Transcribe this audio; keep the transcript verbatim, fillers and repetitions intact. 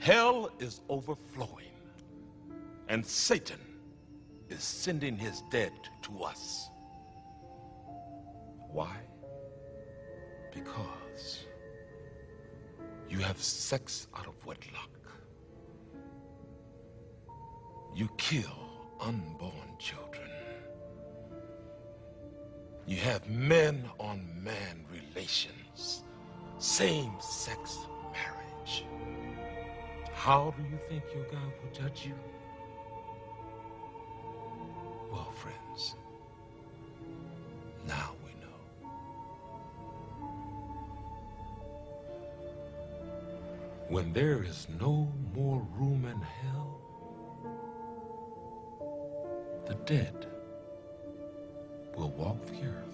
Hell is overflowing, and Satan is sending his dead to us. Why? Because you have sex out of wedlock. You kill unborn children. You have men-on-man relations, same-sex marriage. How do you think your God will judge you? Well, friends, now we know. When there is no more room in hell, the dead will walk the earth.